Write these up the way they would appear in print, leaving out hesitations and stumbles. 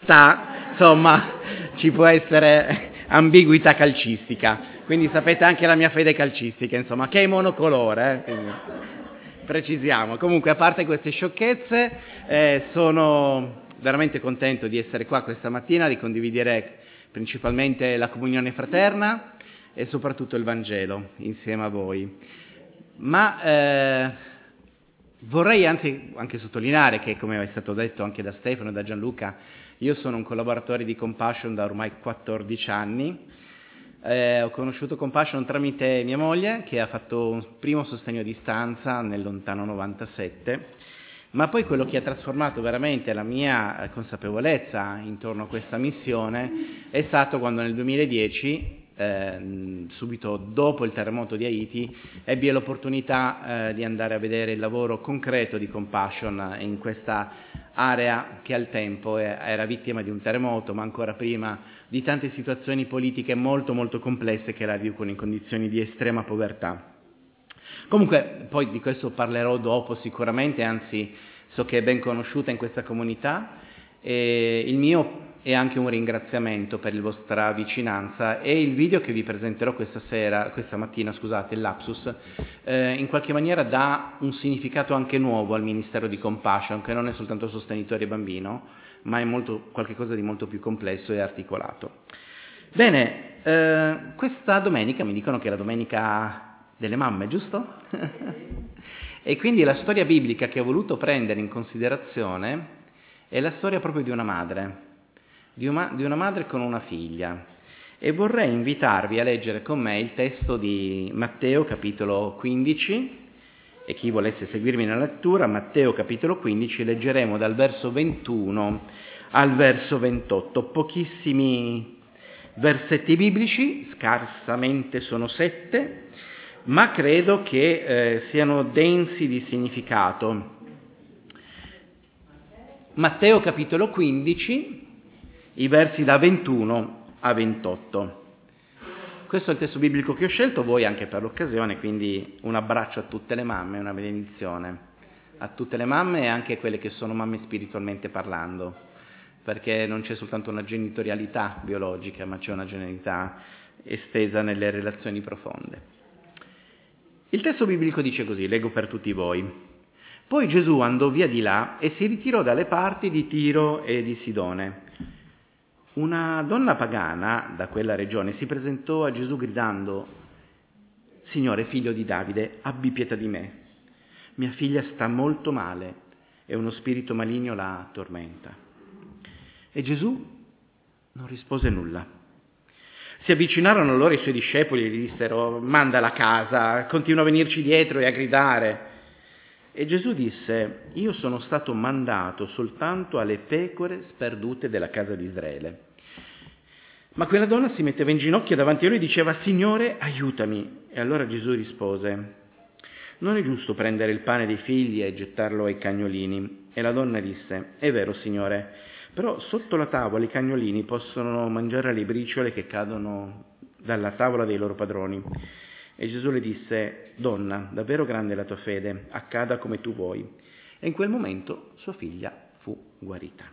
insomma, ci può essere ambiguità calcistica, quindi sapete anche la mia fede calcistica, insomma, che è monocolore, quindi precisiamo. Comunque, a parte queste sciocchezze, sono veramente contento di essere qua questa mattina, di condividere principalmente la comunione fraterna e soprattutto il Vangelo insieme a voi. Ma vorrei anche sottolineare che, come è stato detto anche da Stefano e da Gianluca, io sono un collaboratore di Compassion da ormai 14 anni. Ho conosciuto Compassion tramite mia moglie, che ha fatto un primo sostegno a distanza nel lontano 97, ma poi quello che ha trasformato veramente la mia consapevolezza intorno a questa missione è stato quando nel 2010, subito dopo il terremoto di Haiti, ebbi l'opportunità di andare a vedere il lavoro concreto di Compassion in questa area che al tempo era vittima di un terremoto, ma ancora prima di tante situazioni politiche molto molto complesse che la riducono in condizioni di estrema povertà. Comunque poi di questo parlerò dopo sicuramente, anzi so che è ben conosciuta in questa comunità, e il mio è anche un ringraziamento per la vostra vicinanza, e il video che vi presenterò questa mattina, il lapsus, in qualche maniera dà un significato anche nuovo al ministero di Compassion, che non è soltanto sostenitore bambino, ma è qualcosa di molto più complesso e articolato. Bene, questa domenica mi dicono che è la domenica delle mamme, giusto? E quindi la storia biblica che ho voluto prendere in considerazione è la storia proprio di una madre. Di una madre con una figlia, e vorrei invitarvi a leggere con me il testo di Matteo capitolo 15, e chi volesse seguirmi nella lettura, Matteo capitolo 15, leggeremo dal verso 21 al verso 28, pochissimi versetti biblici, scarsamente sono 7, ma credo che siano densi di significato. Matteo capitolo 15, i versi da 21 a 28. Questo è il testo biblico che ho scelto, voi anche per l'occasione, quindi un abbraccio a tutte le mamme, una benedizione a tutte le mamme e anche a quelle che sono mamme spiritualmente parlando, perché non c'è soltanto una genitorialità biologica, ma c'è una genitorialità estesa nelle relazioni profonde. Il testo biblico dice così, leggo per tutti voi. Poi Gesù andò via di là e si ritirò dalle parti di Tiro e di Sidone. Una donna pagana da quella regione si presentò a Gesù gridando: «Signore, figlio di Davide, abbi pietà di me. Mia figlia sta molto male e uno spirito maligno la tormenta». E Gesù non rispose nulla. Si avvicinarono allora i suoi discepoli e gli dissero: «Mandala a casa, continua a venirci dietro e a gridare». E Gesù disse: «Io sono stato mandato soltanto alle pecore sperdute della casa di Israele». Ma quella donna si metteva in ginocchio davanti a lui e diceva: «Signore, aiutami». E allora Gesù rispose: «Non è giusto prendere il pane dei figli e gettarlo ai cagnolini». E la donna disse: «È vero, Signore, però sotto la tavola i cagnolini possono mangiare le briciole che cadono dalla tavola dei loro padroni». E Gesù le disse: «Donna, davvero grande è la tua fede, accada come tu vuoi». E in quel momento sua figlia fu guarita.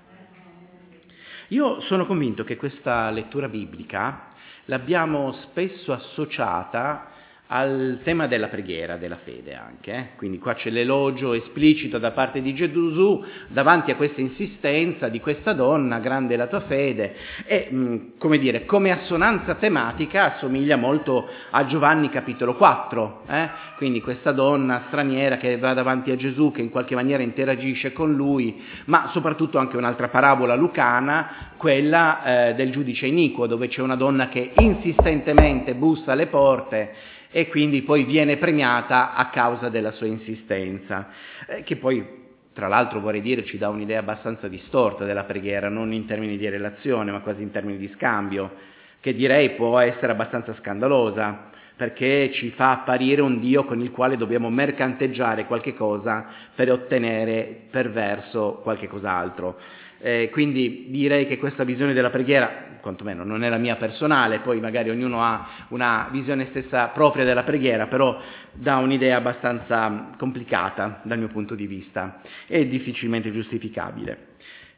Io sono convinto che questa lettura biblica l'abbiamo spesso associata al tema della preghiera, della fede anche. Quindi qua c'è l'elogio esplicito da parte di Gesù davanti a questa insistenza di questa donna: grande è la tua fede, e come assonanza tematica assomiglia molto a Giovanni capitolo 4, quindi questa donna straniera che va davanti a Gesù, che in qualche maniera interagisce con lui, ma soprattutto anche un'altra parabola lucana, quella del giudice iniquo, dove c'è una donna che insistentemente bussa alle porte e quindi poi viene premiata a causa della sua insistenza, che poi, tra l'altro, vorrei dire, ci dà un'idea abbastanza distorta della preghiera, non in termini di relazione, ma quasi in termini di scambio, che direi può essere abbastanza scandalosa, perché ci fa apparire un Dio con il quale dobbiamo mercanteggiare qualche cosa per ottenere per verso qualche cos'altro. Quindi direi che questa visione della preghiera, quantomeno non è la mia personale, poi magari ognuno ha una visione stessa propria della preghiera, però dà un'idea abbastanza complicata dal mio punto di vista e difficilmente giustificabile.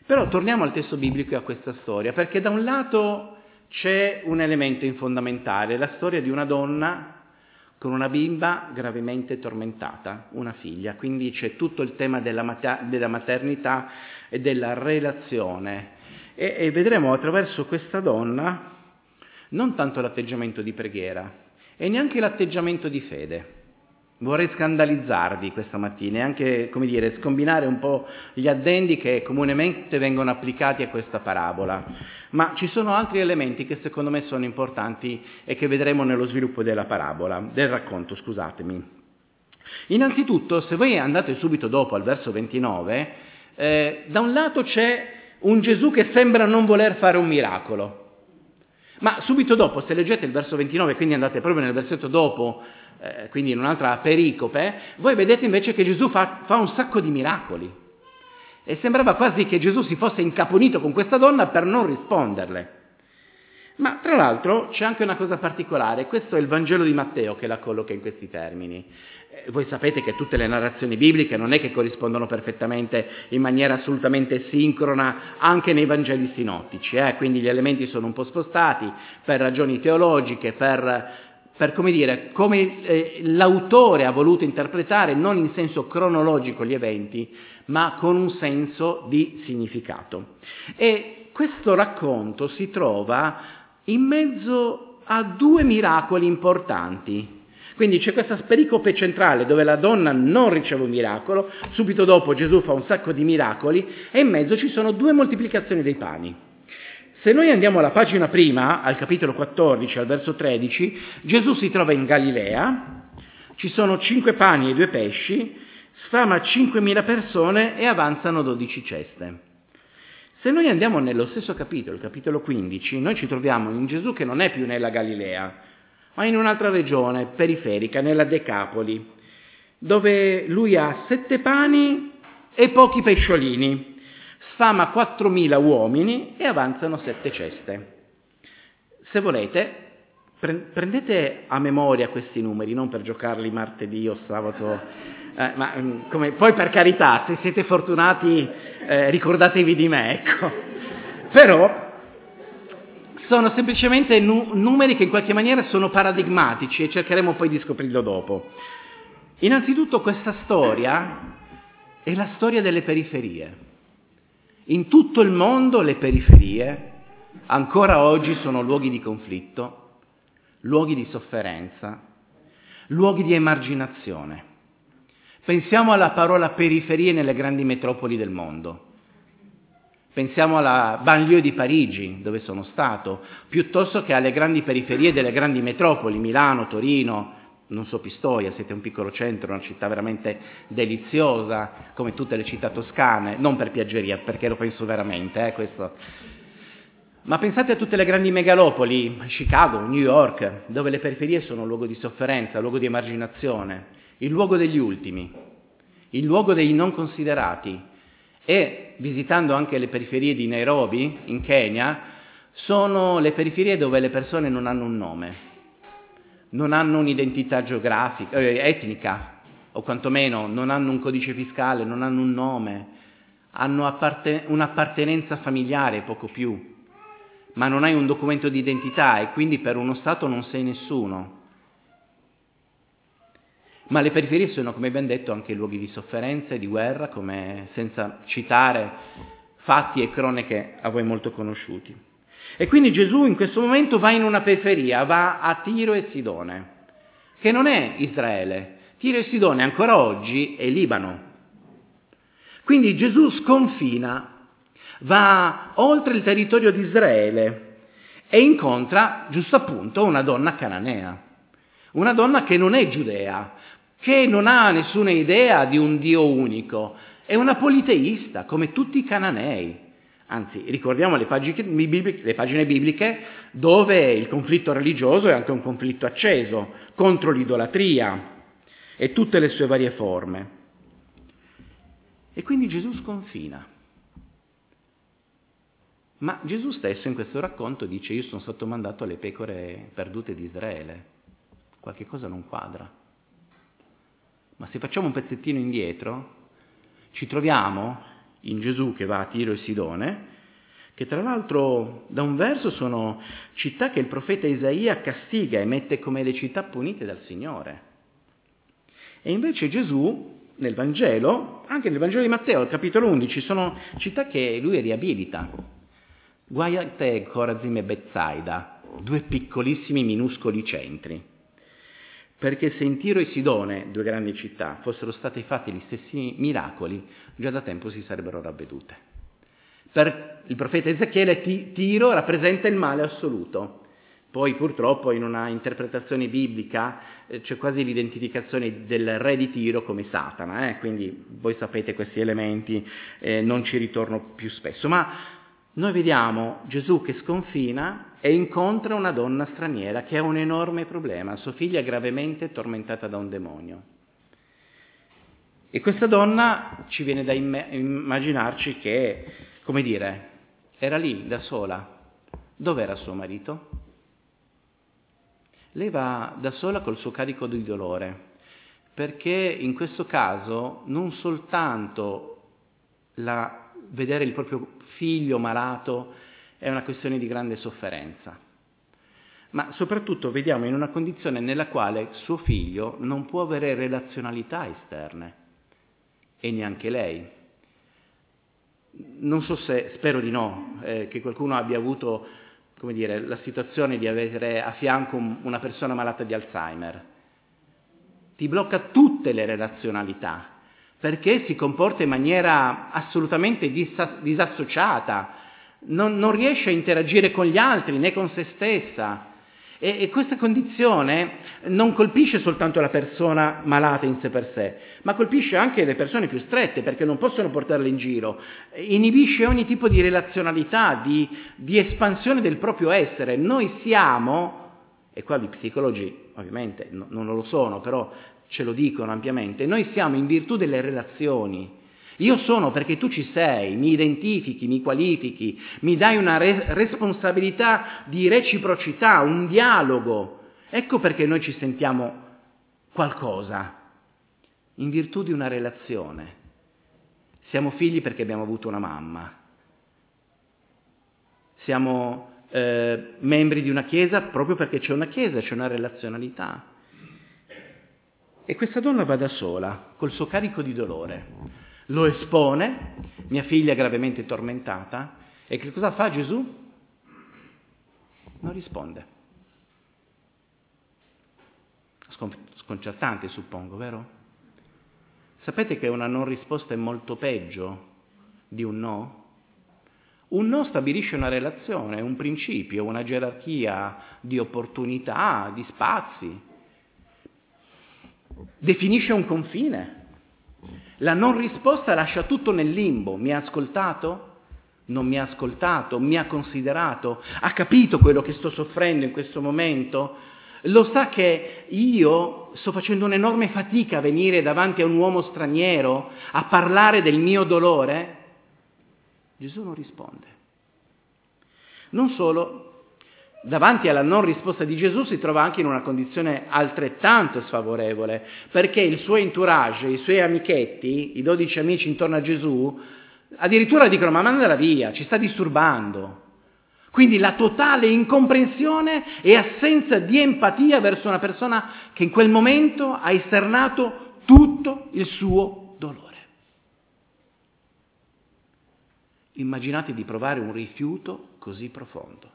Però torniamo al testo biblico e a questa storia, perché da un lato c'è un elemento fondamentale, la storia di una donna con una bimba gravemente tormentata, una figlia, quindi c'è tutto il tema della maternità e della relazione e vedremo attraverso questa donna non tanto l'atteggiamento di preghiera e neanche l'atteggiamento di fede. Vorrei scandalizzarvi questa mattina e anche, come dire, scombinare un po' gli addendi che comunemente vengono applicati a questa parabola. Ma ci sono altri elementi che secondo me sono importanti e che vedremo nello sviluppo della parabola, del racconto, scusatemi. Innanzitutto, se voi andate subito dopo al verso 29, da un lato c'è un Gesù che sembra non voler fare un miracolo. Ma subito dopo, se leggete il verso 29, quindi andate proprio nel versetto dopo, quindi in un'altra pericope, voi vedete invece che Gesù fa un sacco di miracoli. E sembrava quasi che Gesù si fosse incaponito con questa donna per non risponderle. Ma tra l'altro c'è anche una cosa particolare, questo è il Vangelo di Matteo che la colloca in questi termini. Voi sapete che tutte le narrazioni bibliche non è che corrispondono perfettamente in maniera assolutamente sincrona anche nei Vangeli sinottici, quindi gli elementi sono un po' spostati per ragioni teologiche, per come dire, come l'autore ha voluto interpretare non in senso cronologico gli eventi, ma con un senso di significato. E questo racconto si trova in mezzo a due miracoli importanti. Quindi c'è questa pericope centrale dove la donna non riceve un miracolo, subito dopo Gesù fa un sacco di miracoli e in mezzo ci sono due moltiplicazioni dei pani. Se noi andiamo alla pagina prima, al capitolo 14, al verso 13, Gesù si trova in Galilea, ci sono 5 pani e 2 pesci, sfama 5.000 persone e avanzano 12 ceste. Se noi andiamo nello stesso capitolo, il capitolo 15, noi ci troviamo in Gesù che non è più nella Galilea, ma in un'altra regione periferica, nella Decapoli, dove lui ha 7 pani e pochi pesciolini. Sfama 4.000 uomini e avanzano 7 ceste. Se volete, prendete a memoria questi numeri, non per giocarli martedì o sabato, poi per carità, se siete fortunati ricordatevi di me, ecco. Però sono semplicemente numeri che in qualche maniera sono paradigmatici e cercheremo poi di scoprirlo dopo. Innanzitutto questa storia è la storia delle periferie. In tutto il mondo le periferie ancora oggi sono luoghi di conflitto, luoghi di sofferenza, luoghi di emarginazione. Pensiamo alla parola periferie nelle grandi metropoli del mondo. Pensiamo alla banlieue di Parigi, dove sono stato, piuttosto che alle grandi periferie delle grandi metropoli, Milano, Torino, non so Pistoia, siete un piccolo centro, una città veramente deliziosa, come tutte le città toscane, non per piaggeria, perché lo penso veramente, questo. Ma pensate a tutte le grandi megalopoli, Chicago, New York, dove le periferie sono un luogo di sofferenza, un luogo di emarginazione, il luogo degli ultimi, il luogo dei non considerati. E visitando anche le periferie di Nairobi, in Kenya, sono le periferie dove le persone non hanno un nome. Non hanno un'identità geografica, etnica, o quantomeno non hanno un codice fiscale, non hanno un nome, hanno un'appartenenza familiare, poco più, ma non hai un documento di identità e quindi per uno Stato non sei nessuno. Ma le periferie sono, come ben detto, anche luoghi di sofferenza e di guerra, come senza citare fatti e cronache a voi molto conosciuti. E quindi Gesù in questo momento va in una periferia, va a Tiro e Sidone, che non è Israele. Tiro e Sidone ancora oggi è Libano. Quindi Gesù sconfina, va oltre il territorio di Israele e incontra, giusto appunto, una donna cananea, una donna che non è giudea, che non ha nessuna idea di un Dio unico, è una politeista come tutti i cananei. Anzi, ricordiamo le pagine bibliche dove il conflitto religioso è anche un conflitto acceso contro l'idolatria e tutte le sue varie forme. E quindi Gesù sconfina. Ma Gesù stesso in questo racconto dice: io sono stato mandato alle pecore perdute di Israele. Qualche cosa non quadra. Ma se facciamo un pezzettino indietro, ci troviamo in Gesù che va a Tiro e Sidone, che tra l'altro da un verso sono città che il profeta Isaia castiga e mette come le città punite dal Signore. E invece Gesù, nel Vangelo, anche nel Vangelo di Matteo, al capitolo 11, sono città che lui riabilita. Guai a te, Corazim e Betsaida, due piccolissimi, minuscoli centri. Perché se in Tiro e Sidone, due grandi città, fossero stati fatti gli stessi miracoli, già da tempo si sarebbero ravvedute. Per il profeta Ezechiele Tiro rappresenta il male assoluto. Poi purtroppo in una interpretazione biblica c'è quasi l'identificazione del re di Tiro come Satana, quindi voi sapete questi elementi, non ci ritorno più spesso. Ma noi vediamo Gesù che sconfina e incontra una donna straniera che ha un enorme problema, sua figlia è gravemente tormentata da un demonio. E questa donna ci viene da immaginarci che, come dire, era lì da sola. Dov'era suo marito? Lei va da sola col suo carico di dolore, perché in questo caso non soltanto vedere il proprio figlio malato è una questione di grande sofferenza, ma soprattutto vediamo in una condizione nella quale suo figlio non può avere relazionalità esterne e neanche lei. Non so se, spero di no, che qualcuno abbia avuto, come dire, la situazione di avere a fianco una persona malata di Alzheimer. Ti blocca tutte le relazionalità, perché si comporta in maniera assolutamente disassociata, non riesce a interagire con gli altri né con se stessa. E questa condizione non colpisce soltanto la persona malata in sé per sé, ma colpisce anche le persone più strette, perché non possono portarle in giro. Inibisce ogni tipo di relazionalità, di espansione del proprio essere. Noi siamo, e qua gli psicologi ovviamente non lo sono, però ce lo dicono ampiamente, noi siamo in virtù delle relazioni. Io sono perché tu ci sei, mi identifichi, mi qualifichi, mi dai una responsabilità di reciprocità, un dialogo. Ecco perché noi ci sentiamo qualcosa, in virtù di una relazione. Siamo figli perché abbiamo avuto una mamma. Siamo membri di una chiesa proprio perché c'è una chiesa, c'è una relazionalità. E questa donna va da sola, col suo carico di dolore. Lo espone, mia figlia è gravemente tormentata, e che cosa fa Gesù? Non risponde. Sconcertante, suppongo, vero? Sapete che una non risposta è molto peggio di un no? Un no stabilisce una relazione, un principio, una gerarchia di opportunità, di spazi. Definisce un confine. La non risposta lascia tutto nel limbo. Mi ha ascoltato? Non mi ha ascoltato? Mi ha considerato? Ha capito quello che sto soffrendo in questo momento? Lo sa che io sto facendo un'enorme fatica a venire davanti a un uomo straniero a parlare del mio dolore? Gesù non risponde. Non solo, davanti alla non risposta di Gesù si trova anche in una condizione altrettanto sfavorevole, perché il suo entourage, i suoi amichetti, i 12 amici intorno a Gesù, addirittura dicono: ma mandala via, ci sta disturbando. Quindi la totale incomprensione e assenza di empatia verso una persona che in quel momento ha esternato tutto il suo dolore. Immaginate di provare un rifiuto così profondo.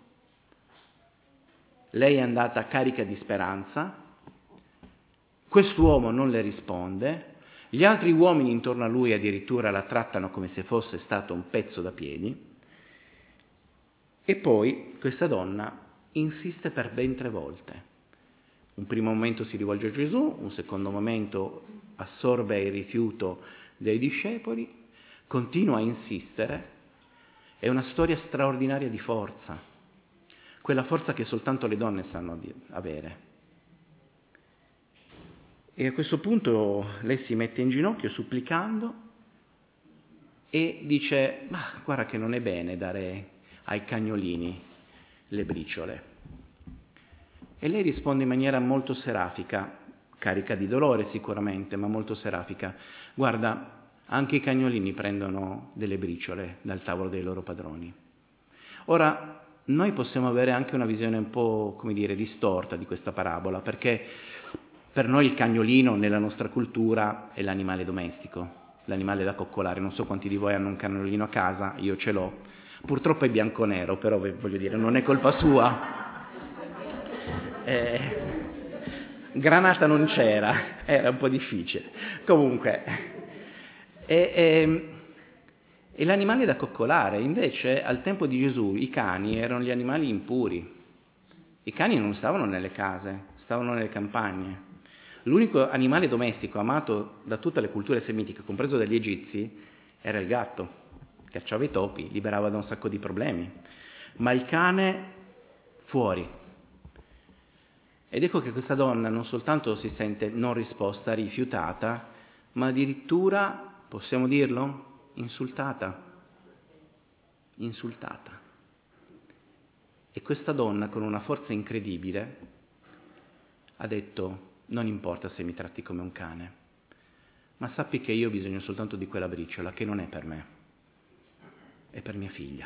Lei è andata carica di speranza, quest'uomo non le risponde, gli altri uomini intorno a lui addirittura la trattano come se fosse stato un pezzo da piedi, e poi questa donna insiste per ben 3 volte. Un primo momento si rivolge a Gesù, un secondo momento assorbe il rifiuto dei discepoli, continua a insistere. È una storia straordinaria di forza, quella forza che soltanto le donne sanno avere. E a questo punto lei si mette in ginocchio supplicando e dice: ma guarda che non è bene dare ai cagnolini le briciole. E lei risponde in maniera molto serafica, carica di dolore sicuramente, ma molto serafica: guarda, Anche i cagnolini prendono delle briciole dal tavolo dei loro padroni. Ora, noi possiamo avere anche una visione un po', come dire, distorta di questa parabola, perché per noi il cagnolino nella nostra cultura è l'animale domestico, l'animale da coccolare. Non so quanti di voi hanno un cagnolino a casa, io ce l'ho. Purtroppo è bianco-nero, però voglio dire, non è colpa sua. Granata non c'era, era un po' difficile. Comunque, e l'animale da coccolare. Invece, al tempo di Gesù, i cani erano gli animali impuri. I cani non stavano nelle case, stavano nelle campagne. L'unico animale domestico amato da tutte le culture semitiche, compreso dagli egizi, era il gatto. Cacciava i topi, liberava da un sacco di problemi. Ma il cane fuori. Ed ecco che questa donna non soltanto si sente non risposta, rifiutata, ma addirittura, possiamo dirlo, insultata. E questa donna, con una forza incredibile, ha detto: non importa se mi tratti come un cane, ma sappi che io ho bisogno soltanto di quella briciola, che non è per me, è per mia figlia.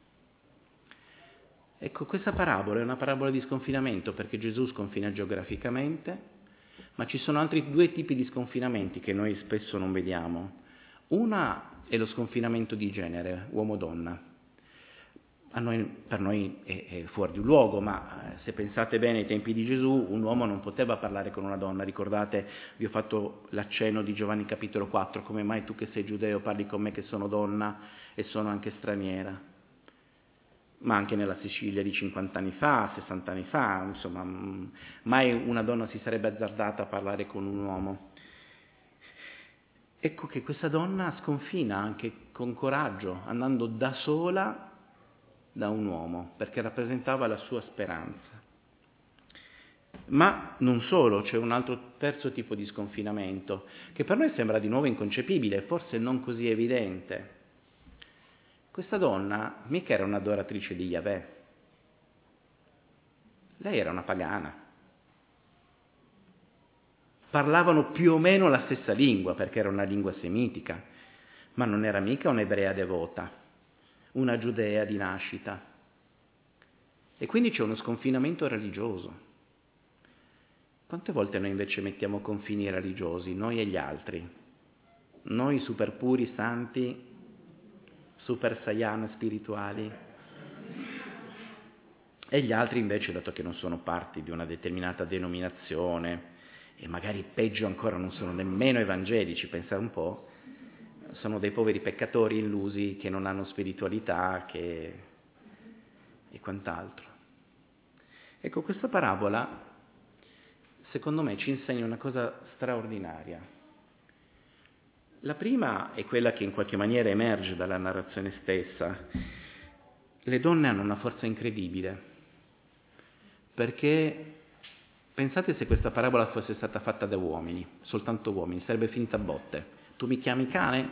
Ecco, questa parabola è una parabola di sconfinamento, perché Gesù sconfina geograficamente, ma ci sono altri due tipi di sconfinamenti che noi spesso non vediamo. Una è lo sconfinamento di genere, uomo-donna. Per noi è fuori di luogo, ma se pensate bene ai tempi di Gesù, un uomo non poteva parlare con una donna. Ricordate, vi ho fatto l'accenno di Giovanni capitolo 4, come mai tu che sei giudeo parli con me che sono donna e sono anche straniera? Ma anche nella Sicilia di 50 anni fa, 60 anni fa, insomma, mai una donna si sarebbe azzardata a parlare con un uomo. Ecco che questa donna sconfina anche con coraggio, andando da sola da un uomo, perché rappresentava la sua speranza. Ma non solo, c'è un altro terzo tipo di sconfinamento, che per noi sembra di nuovo inconcepibile, forse non così evidente. Questa donna mica era un'adoratrice di Yahweh, lei era una pagana. Parlavano più o meno la stessa lingua, perché era una lingua semitica, ma non era mica un'ebrea devota, una giudea di nascita. E quindi c'è uno sconfinamento religioso. Quante volte noi invece mettiamo confini religiosi, noi e gli altri? Noi super puri, santi, super saiyan spirituali, e gli altri invece, dato che non sono parte di una determinata denominazione, e magari peggio ancora non sono nemmeno evangelici, pensate un po', sono dei poveri peccatori illusi che non hanno spiritualità e quant'altro. Ecco, questa parabola, secondo me, ci insegna una cosa straordinaria. La prima è quella che in qualche maniera emerge dalla narrazione stessa. Le donne hanno una forza incredibile, perché pensate se questa parabola fosse stata fatta da uomini, soltanto uomini, sarebbe finita a botte. Tu mi chiami cane?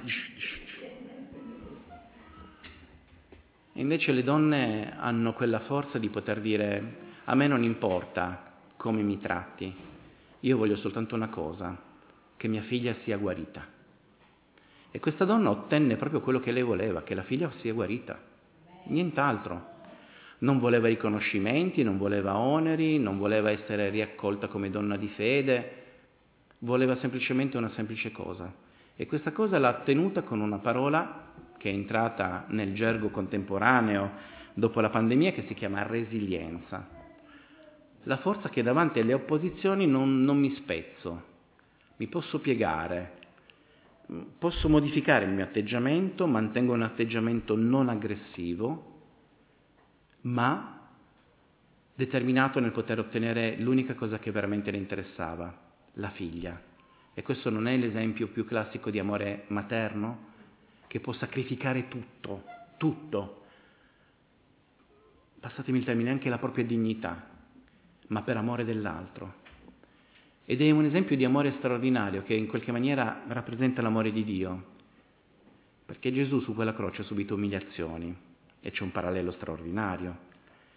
E invece le donne hanno quella forza di poter dire: a me non importa come mi tratti, io voglio soltanto una cosa, che mia figlia sia guarita. E questa donna ottenne proprio quello che lei voleva, che la figlia sia guarita, nient'altro. Non voleva riconoscimenti, non voleva oneri, non voleva essere riaccolta come donna di fede, voleva semplicemente una semplice cosa. E questa cosa l'ha ottenuta con una parola che è entrata nel gergo contemporaneo dopo la pandemia, che si chiama resilienza. La forza che davanti alle opposizioni non mi spezzo, mi posso piegare, posso modificare il mio atteggiamento, mantengo un atteggiamento non aggressivo, ma determinato nel poter ottenere l'unica cosa che veramente le interessava, la figlia. E questo non è l'esempio più classico di amore materno? Che può sacrificare tutto, passatemi il termine, anche la propria dignità, ma per amore dell'altro. Ed è un esempio di amore straordinario che in qualche maniera rappresenta l'amore di Dio, perché Gesù su quella croce ha subito umiliazioni, e c'è un parallelo straordinario.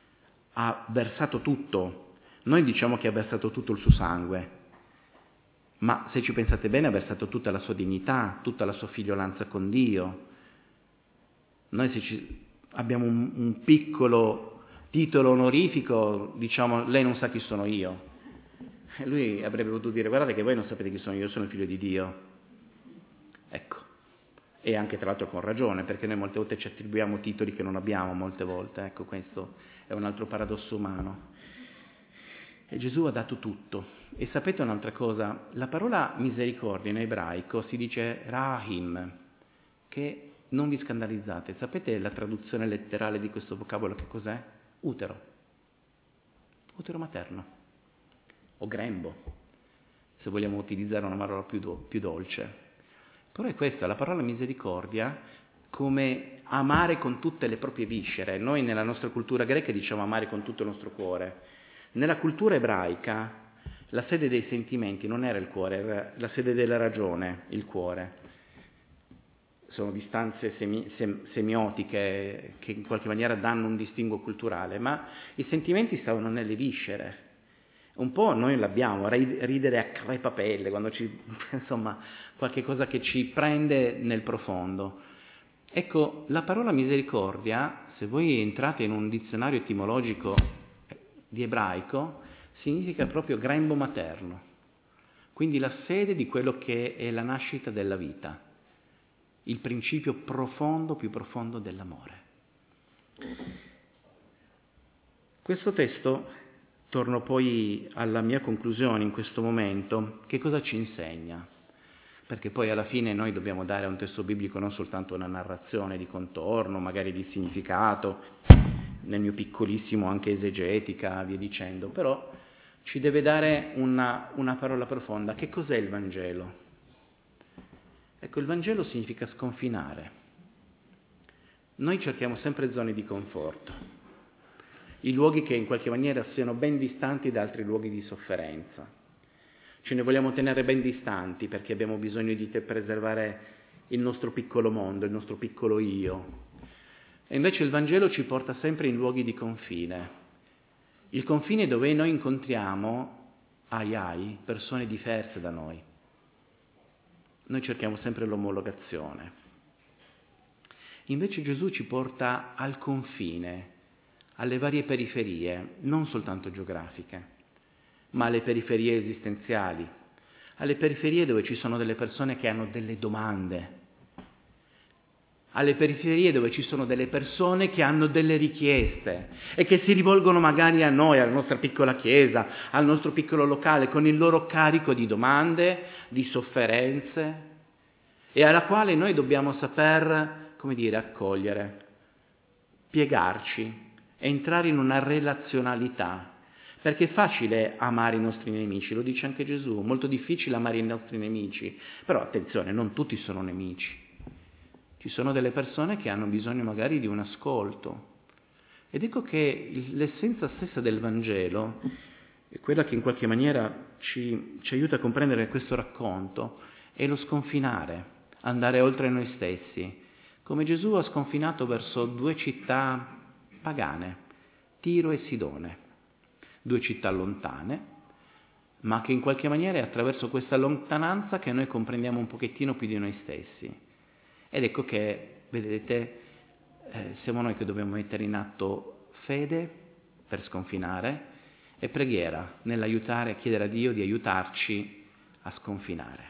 Ha versato tutto, noi diciamo che ha versato tutto il suo sangue, ma se ci pensate bene ha versato tutta la sua dignità, tutta la sua figliolanza con Dio. Noi se abbiamo un piccolo titolo onorifico, diciamo, lei non sa chi sono io. E lui avrebbe potuto dire, guardate che voi non sapete chi sono io il figlio di Dio. Ecco. E anche tra l'altro con ragione, perché noi molte volte ci attribuiamo titoli che non abbiamo molte volte. Ecco, questo è un altro paradosso umano. E Gesù ha dato tutto. E sapete un'altra cosa? La parola misericordia in ebraico si dice rahim, che non vi scandalizzate. Sapete la traduzione letterale di questo vocabolo che cos'è? Utero. Utero materno. O grembo, se vogliamo utilizzare una parola più dolce. Però è questa, la parola misericordia, come amare con tutte le proprie viscere. Noi nella nostra cultura greca diciamo amare con tutto il nostro cuore. Nella cultura ebraica la sede dei sentimenti non era il cuore, era la sede della ragione, il cuore. Sono distanze semiotiche che in qualche maniera danno un distinguo culturale, ma i sentimenti stavano nelle viscere. Un po' noi l'abbiamo, ridere a crepapelle, quando insomma, qualche cosa che ci prende nel profondo. Ecco, la parola misericordia, se voi entrate in un dizionario etimologico di ebraico, significa proprio grembo materno, quindi la sede di quello che è la nascita della vita, il principio profondo, più profondo dell'amore. Questo testo, torno poi alla mia conclusione in questo momento, che cosa ci insegna? Perché poi alla fine noi dobbiamo dare a un testo biblico non soltanto una narrazione di contorno, magari di significato, nel mio piccolissimo anche esegetica, via dicendo, però ci deve dare una parola profonda. Che cos'è il Vangelo? Ecco, il Vangelo significa sconfinare. Noi cerchiamo sempre zone di conforto, i luoghi che in qualche maniera siano ben distanti da altri luoghi di sofferenza. Ce ne vogliamo tenere ben distanti perché abbiamo bisogno di preservare il nostro piccolo mondo, il nostro piccolo io. E invece il Vangelo ci porta sempre in luoghi di confine. Il confine dove noi incontriamo, persone diverse da noi. Noi cerchiamo sempre l'omologazione. Invece Gesù ci porta al confine, alle varie periferie, non soltanto geografiche, ma alle periferie esistenziali, alle periferie dove ci sono delle persone che hanno delle domande, alle periferie dove ci sono delle persone che hanno delle richieste e che si rivolgono magari a noi, alla nostra piccola chiesa, al nostro piccolo locale, con il loro carico di domande, di sofferenze, e alla quale noi dobbiamo saper, accogliere, piegarci, entrare in una relazionalità, perché è facile amare i nostri nemici, lo dice anche Gesù, molto difficile amare i nostri nemici, però attenzione, non tutti sono nemici, ci sono delle persone che hanno bisogno magari di un ascolto, ed ecco che l'essenza stessa del Vangelo è quella che in qualche maniera ci aiuta a comprendere questo racconto, è lo sconfinare, andare oltre noi stessi, come Gesù ha sconfinato verso due città pagane, Tiro e Sidone, due città lontane, ma che in qualche maniera è attraverso questa lontananza che noi comprendiamo un pochettino più di noi stessi. Ed ecco che, vedete, siamo noi che dobbiamo mettere in atto fede per sconfinare e preghiera nell'aiutare, chiedere a Dio di aiutarci a sconfinare.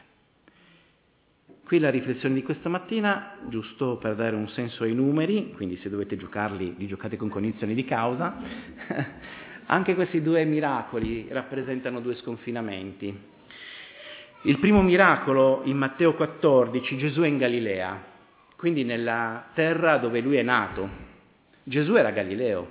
Qui la riflessione di questa mattina, giusto per dare un senso ai numeri, quindi se dovete giocarli, li giocate con cognizione di causa, anche questi due miracoli rappresentano due sconfinamenti. Il primo miracolo, in Matteo 14, Gesù è in Galilea, quindi nella terra dove lui è nato. Gesù era Galileo,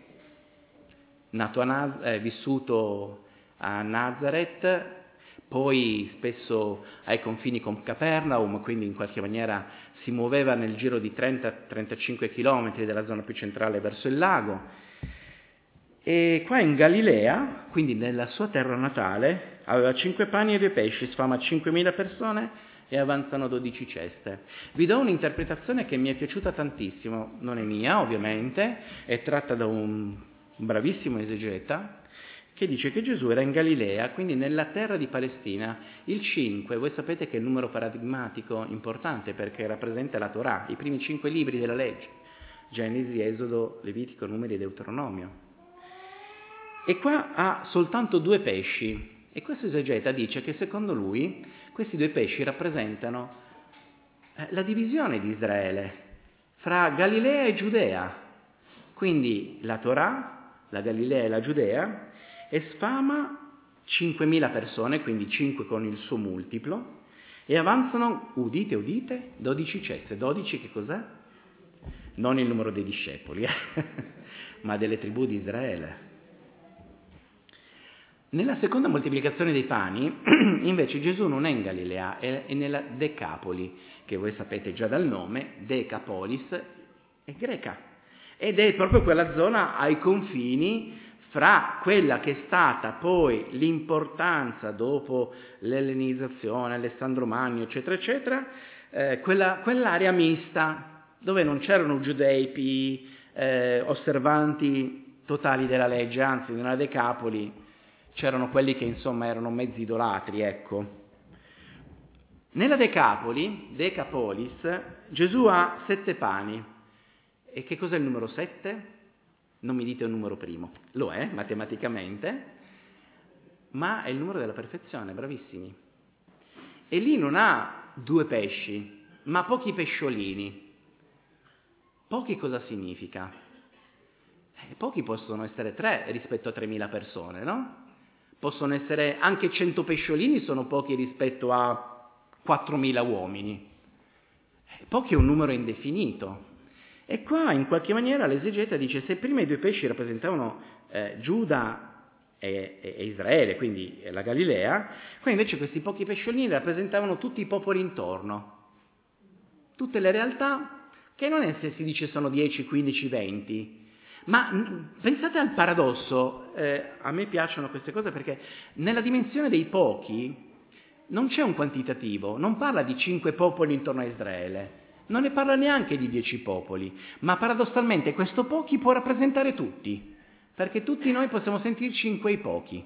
vissuto a Nazareth, poi spesso ai confini con Capernaum, quindi in qualche maniera si muoveva nel giro di 30-35 chilometri dalla zona più centrale verso il lago. E qua in Galilea, quindi nella sua terra natale, aveva 5 pani e 2 pesci, sfama 5.000 persone e avanzano 12 ceste. Vi do un'interpretazione che mi è piaciuta tantissimo, non è mia ovviamente, è tratta da un bravissimo esegeta, che dice che Gesù era in Galilea, quindi nella terra di Palestina. Il 5, voi sapete che è il numero paradigmatico importante perché rappresenta la Torah, i primi 5 libri della legge, Genesi, Esodo, Levitico, Numeri e Deuteronomio. E qua ha soltanto 2 pesci, e questo esegeta dice che secondo lui questi 2 pesci rappresentano la divisione di Israele fra Galilea e Giudea, quindi la Torah, la Galilea e la Giudea, e sfama 5.000 persone, quindi 5 con il suo multiplo, e avanzano, udite, udite, 12 ceste. 12 che cos'è? Non il numero dei discepoli, ma delle tribù di Israele. Nella seconda moltiplicazione dei pani, invece, Gesù non è in Galilea, è nella Decapoli, che voi sapete già dal nome, Decapolis, è greca, ed è proprio quella zona ai confini fra quella che è stata poi l'importanza dopo l'ellenizzazione, Alessandro Magno, eccetera, eccetera, quell'area mista, dove non c'erano giudei osservanti totali della legge, anzi nella Decapoli c'erano quelli che insomma erano mezzi idolatri, ecco. Nella Decapolis, Gesù ha 7 pani. E che cos'è il numero 7? Non mi dite un numero primo, lo è matematicamente, ma è il numero della perfezione, bravissimi. E lì non ha 2 pesci, ma pochi pesciolini. Pochi cosa significa? Pochi possono essere 3 rispetto a 3.000 persone, no? Possono essere anche 100 pesciolini, sono pochi rispetto a 4.000 uomini. Pochi è un numero indefinito. E qua in qualche maniera l'esegeta dice se prima i 2 pesci rappresentavano Giuda e Israele, quindi la Galilea, qua invece questi pochi pesciolini rappresentavano tutti i popoli intorno, tutte le realtà che non è se si dice sono 10, 15, 20, ma pensate al paradosso, a me piacciono queste cose perché nella dimensione dei pochi non c'è un quantitativo, non parla di 5 popoli intorno a Israele, non ne parla neanche di 10 popoli, ma paradossalmente questo pochi può rappresentare tutti, perché tutti noi possiamo sentirci in quei pochi.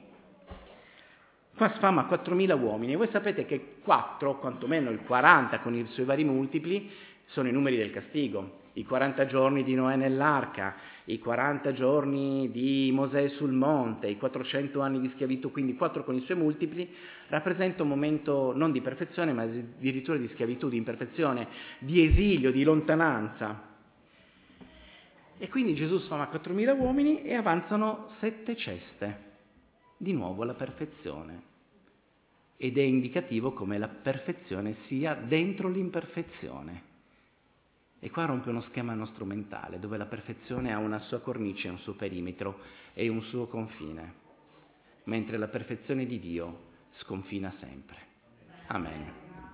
Qua sfama 4.000 uomini e voi sapete che 4, quantomeno il 40 con i suoi vari multipli, sono i numeri del castigo. I 40 giorni di Noè nell'arca, i 40 giorni di Mosè sul monte, i 400 anni di schiavitù, quindi 4 con i suoi multipli, rappresenta un momento non di perfezione, ma addirittura di schiavitù, di imperfezione, di esilio, di lontananza. E quindi Gesù sfama 4.000 uomini e avanzano 7 ceste. Di nuovo la perfezione. Ed è indicativo come la perfezione sia dentro l'imperfezione. E qua rompe uno schema nostro mentale, dove la perfezione ha una sua cornice, un suo perimetro e un suo confine, mentre la perfezione di Dio sconfina sempre. Amen.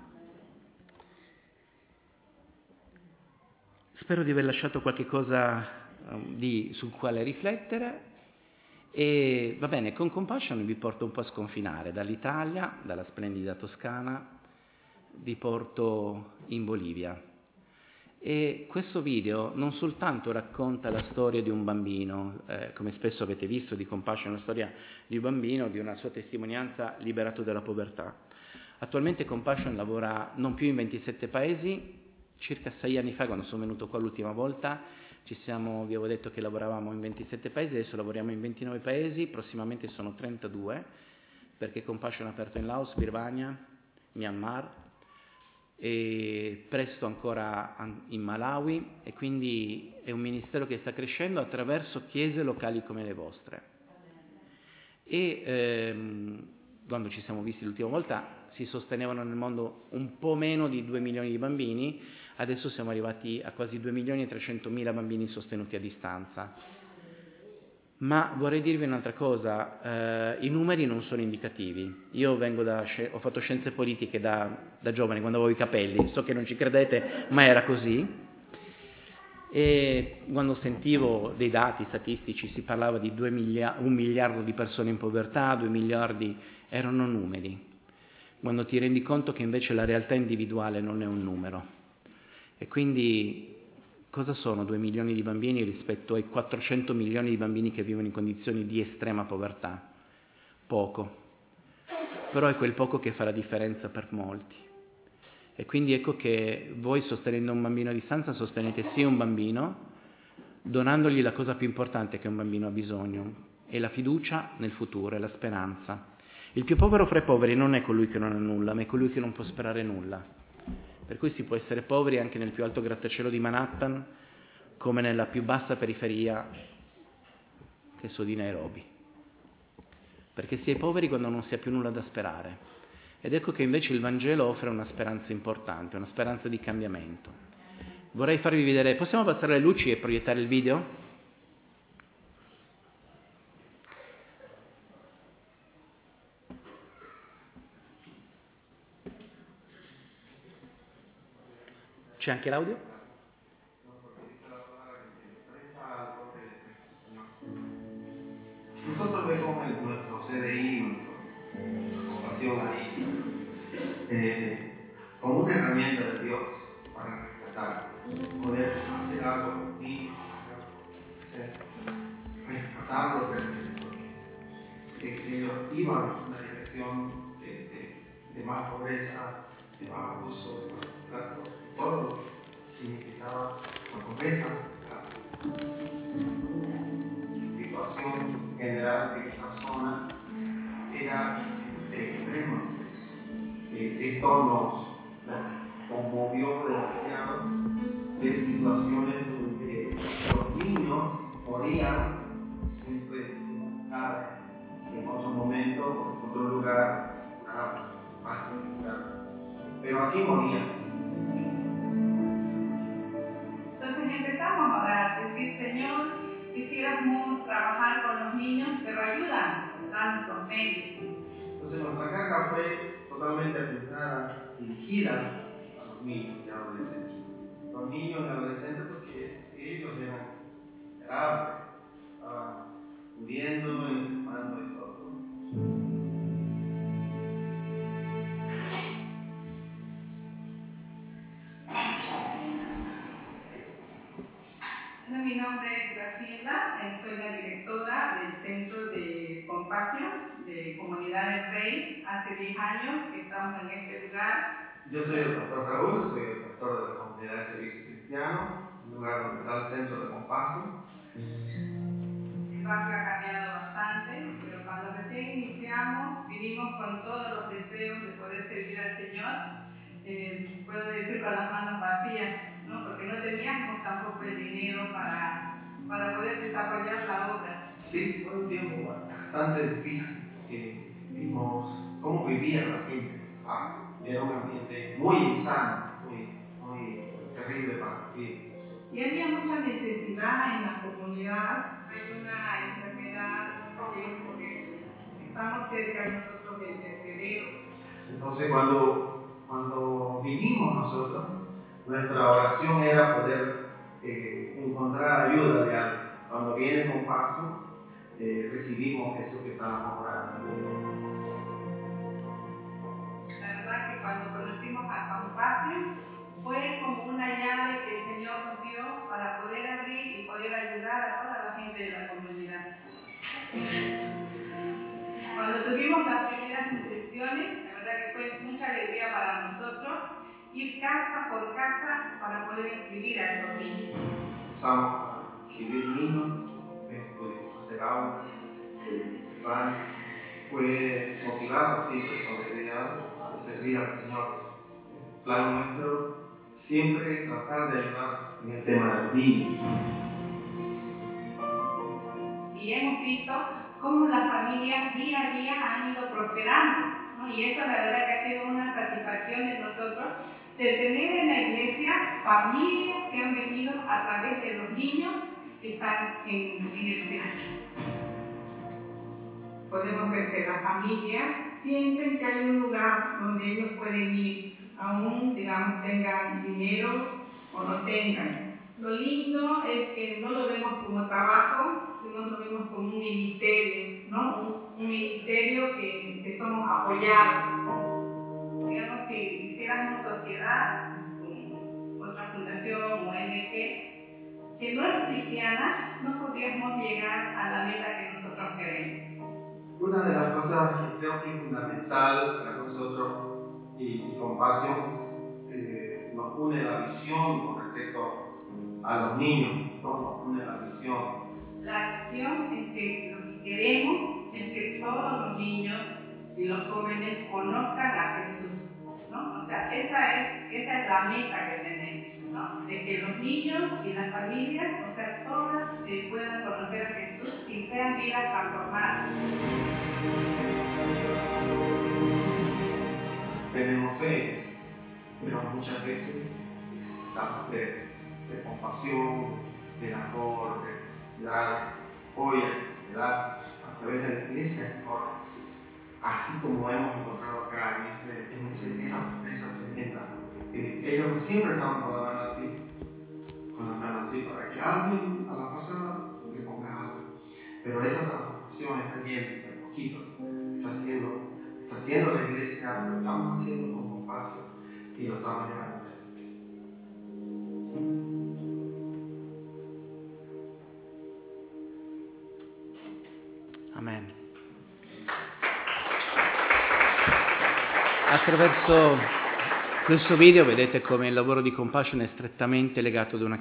Spero di aver lasciato qualche cosa sul quale riflettere e va bene, con Compassion vi porto un po' a sconfinare, dall'Italia, dalla splendida Toscana, vi porto in Bolivia. E questo video non soltanto racconta la storia di un bambino, come spesso avete visto di Compassion, la storia di un bambino, di una sua testimonianza liberato dalla povertà. Attualmente Compassion lavora non più in 27 paesi, circa 6 anni fa quando sono venuto qua l'ultima volta, vi avevo detto che lavoravamo in 27 paesi, adesso lavoriamo in 29 paesi, prossimamente sono 32, perché Compassion è aperto in Laos, Birmania, Myanmar, e presto ancora in Malawi, e quindi è un ministero che sta crescendo attraverso chiese locali come le vostre. E quando ci siamo visti l'ultima volta si sostenevano nel mondo un po' meno di 2 milioni di bambini, adesso siamo arrivati a quasi 2 milioni e 300.000 bambini sostenuti a distanza. Ma vorrei dirvi un'altra cosa, i numeri non sono indicativi. Io ho fatto scienze politiche da giovane, quando avevo i capelli, so che non ci credete, ma era così. E quando sentivo dei dati statistici si parlava di 1 miliardo di persone in povertà, 2 miliardi, erano numeri. Quando ti rendi conto che invece la realtà individuale non è un numero. E quindi cosa sono 2 milioni di bambini rispetto ai 400 milioni di bambini che vivono in condizioni di estrema povertà? poco, però è quel poco che fa la differenza per molti. E quindi ecco che voi, sostenendo un bambino a distanza, sostenete sì un bambino, donandogli la cosa più importante che un bambino ha bisogno, è la fiducia nel futuro, è la speranza. Il più povero fra i poveri non è colui che non ha nulla, ma è colui che non può sperare nulla. Per cui si può essere poveri anche nel più alto grattacielo di Manhattan, come nella più bassa periferia, che so, di Nairobi. Perché si è poveri quando non si ha più nulla da sperare. Ed ecco che invece il Vangelo offre una speranza importante, una speranza di cambiamento. Vorrei farvi vedere, possiamo passare le luci e proiettare il video? C'è anche l'audio? Nosotros vemos en nuestro CDI, nuestra compasión ahí, como una herramienta de Dios para rescatar, poder hacer algo por ti, rescatarlos realmente, porque ellos iban en una dirección de más pobreza, de más abuso, de más maltrato, todo lo que significaba la pobreza. La situación general de esa zona era de extremo. Esto nos conmovió demasiado, de situaciones donde los niños morían siempre en otro momento, en otro lugar, más lugar. Pero aquí morían. Entonces empezamos a orar, decir, Señor, quisiéramos trabajar con los niños, pero ayúdanos, danos los medios. Entonces nuestra carga fue totalmente aplicada, dirigida a los niños y adolescentes. Los niños y adolescentes porque ellos eran vulnerables, estaban muriendo, enfermando y todo. Mi nombre es Graciela, soy la directora del Centro de Compasión de Comunidad del Rey. Hace 10 años que estamos en este lugar. Yo soy el pastor Raúl, soy el pastor de la Comunidad de Servicio Cristiano, un lugar donde está el Centro de Compasión. El barrio ha cambiado bastante, pero cuando recién iniciamos, vinimos con todos los deseos de poder servir al Señor. Puedo decir con las manos vacías, ¿no? Porque no teníamos tampoco el dinero para poder desarrollar la obra. Sí, fue un tiempo bastante difícil. Vimos cómo vivía la gente. Era un ambiente muy insano, muy terrible para vivir. Y había mucha necesidad en la comunidad. Hay una enfermedad que estamos cerca de nosotros del vertedero. Entonces cuando vinimos nosotros, nuestra oración era poder encontrar ayuda de alguien. Cuando viene con paso, recibimos eso que estábamos orando. La verdad que cuando conocimos a Compasión fue como una llave que el Señor nos dio para poder abrir y poder ayudar a toda la gente de la comunidad. Cuando tuvimos las primeras inspecciones, la verdad que fue mucha alegría para nosotros ir casa por casa para poder inscribir a estos niños. Empezamos a inscribir niños, pudimos hacer aulas, fue motivado siempre con la idea de servir al Señor. El plan nuestro siempre es tratar de ayudar en el tema del niño. Y hemos visto cómo las familias día a día han ido prosperando, ¿no? Y eso la verdad que ha sido una satisfacción de nosotros, de tener en la iglesia familias que han venido a través de los niños que están en el centro. Podemos ver que las familias sienten que hay un lugar donde ellos pueden ir, aún, digamos, tengan dinero o no tengan. Lo lindo es que no lo vemos como trabajo, sino lo vemos como un ministerio, ¿no? Un ministerio que somos apoyados. Digamos, si hiciéramos sociedad con otra fundación o ONG que no es cristiana, no podríamos llegar a la meta que nosotros queremos. Una de las cosas que creo que es fundamental para nosotros y Compasión nos une la visión con respecto a los niños, ¿no? Nos une la visión. La visión es que lo que queremos es que todos los niños y los jóvenes conozcan a Jesús, ¿no? O sea, esa es la meta que tenemos, ¿no? De que los niños y las familias, o sea, todas puedan conocer a Jesús y sean vidas transformadas. Tenemos fe, pero muchas veces necesitamos de compasión, de amor, de necesidad, hoy necesidad a través de la iglesia, así como hemos encontrado acá en esa tremenda. Ellos siempre estaban con la mano así, para que alguien a la pasada le ponga algo. Pero esa transformación está yendo de poquito, está haciendo la iglesia, lo estamos haciendo con compasión y lo estamos llevando. Amen. Attraverso questo video vedete come il lavoro di Compassion è strettamente legato ad una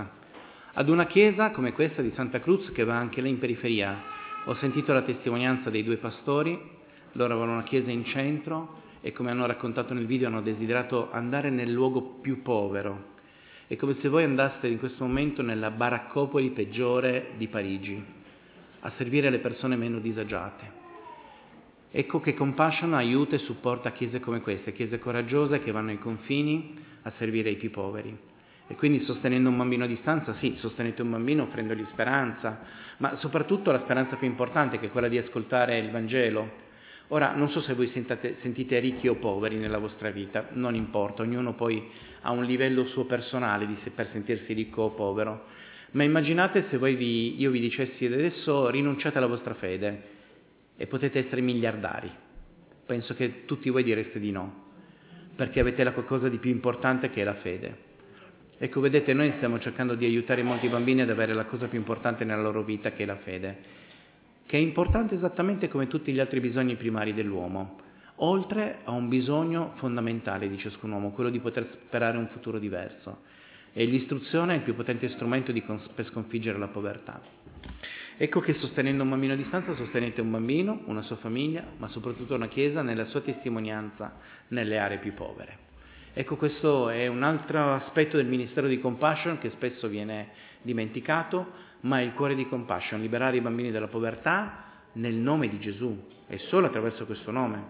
chiesa come questa di Santa Cruz, che va anche lì in periferia. Ho sentito la testimonianza dei due pastori, loro avevano una chiesa in centro e, come hanno raccontato nel video, hanno desiderato andare nel luogo più povero. È come se voi andaste in questo momento nella baraccopoli peggiore di Parigi, a servire le persone meno disagiate. Ecco che Compassion aiuta e supporta chiese come queste, chiese coraggiose che vanno ai confini a servire i più poveri. E quindi, sostenendo un bambino a distanza, sì, sostenete un bambino offrendogli speranza, ma soprattutto la speranza più importante, che è quella di ascoltare il Vangelo. Ora, non so se voi sentite ricchi o poveri nella vostra vita, non importa, ognuno poi ha un livello suo personale per sentirsi ricco o povero, ma immaginate se io vi dicessi adesso rinunciate alla vostra fede e potete essere miliardari. Penso che tutti voi direste di no, perché avete la qualcosa di più importante che è la fede. Ecco, vedete, noi stiamo cercando di aiutare molti bambini ad avere la cosa più importante nella loro vita, che è la fede, che è importante esattamente come tutti gli altri bisogni primari dell'uomo, oltre a un bisogno fondamentale di ciascun uomo, quello di poter sperare un futuro diverso. E l'istruzione è il più potente strumento per sconfiggere la povertà. Ecco che sostenendo un bambino a distanza sostenete un bambino, una sua famiglia, ma soprattutto una chiesa nella sua testimonianza nelle aree più povere. Ecco, questo è un altro aspetto del ministero di Compassion che spesso viene dimenticato, ma è il cuore di Compassion: liberare i bambini dalla povertà nel nome di Gesù, e solo attraverso questo nome,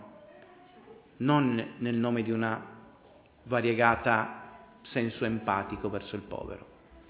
non nel nome di una variegata senso empatico verso il povero.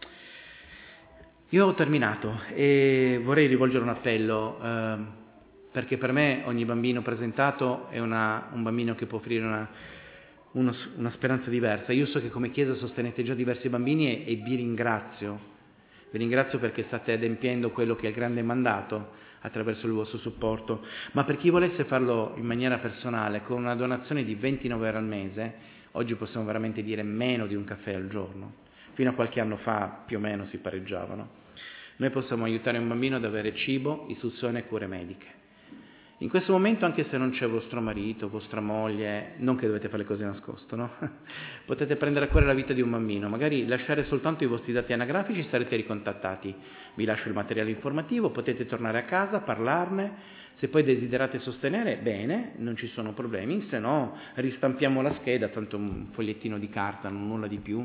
Io ho terminato e vorrei rivolgere un appello, perché per me ogni bambino presentato è un bambino che può offrire una speranza diversa. Io so che come Chiesa sostenete già diversi bambini e vi ringrazio perché state adempiendo quello che è il grande mandato attraverso il vostro supporto, ma per chi volesse farlo in maniera personale, con una donazione di 29 euro al mese, oggi possiamo veramente dire meno di un caffè al giorno. Fino a qualche anno fa più o meno si pareggiavano. Noi possiamo aiutare un bambino ad avere cibo, istruzione e cure mediche. In questo momento, anche se non c'è vostro marito, vostra moglie, non che dovete fare le cose nascosto, no? Potete prendere a cuore la vita di un bambino, magari lasciare soltanto i vostri dati anagrafici, sarete ricontattati. Vi lascio il materiale informativo, potete tornare a casa, parlarne. Se poi desiderate sostenere, bene, non ci sono problemi, se no ristampiamo la scheda, tanto un fogliettino di carta, nulla di più,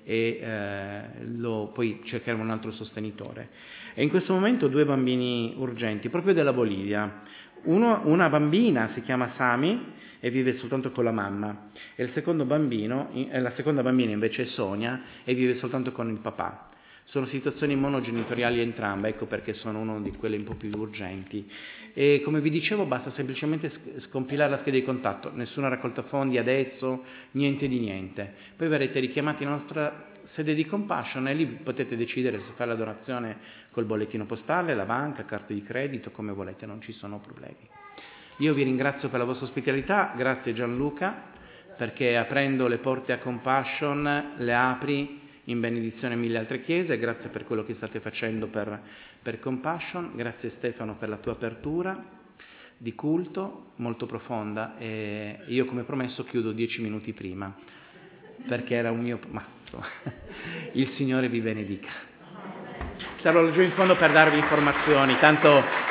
e poi cercheremo un altro sostenitore. E in questo momento 2 bambini urgenti, proprio della Bolivia. Una bambina si chiama Sami e vive soltanto con la mamma, e la seconda bambina invece è Sonia e vive soltanto con il papà. Sono situazioni monogenitoriali entrambe, ecco perché sono una di quelle un po' più urgenti. E come vi dicevo, basta semplicemente scompilare la scheda di contatto, nessuna raccolta fondi adesso, niente di niente. Poi verrete richiamati nella nostra sede di Compassion e lì potete decidere se fare la donazione col bollettino postale, la banca, carte di credito, come volete, non ci sono problemi. Io vi ringrazio per la vostra ospitalità, grazie Gianluca, perché aprendo le porte a Compassion le apri in benedizione a 1000 altre chiese. Grazie per quello che state facendo per Compassion, grazie Stefano per la tua apertura, di culto, molto profonda, e io come promesso chiudo 10 minuti prima, perché era un mio... ma insomma, il Signore vi benedica. Sarò giù in fondo per darvi informazioni, tanto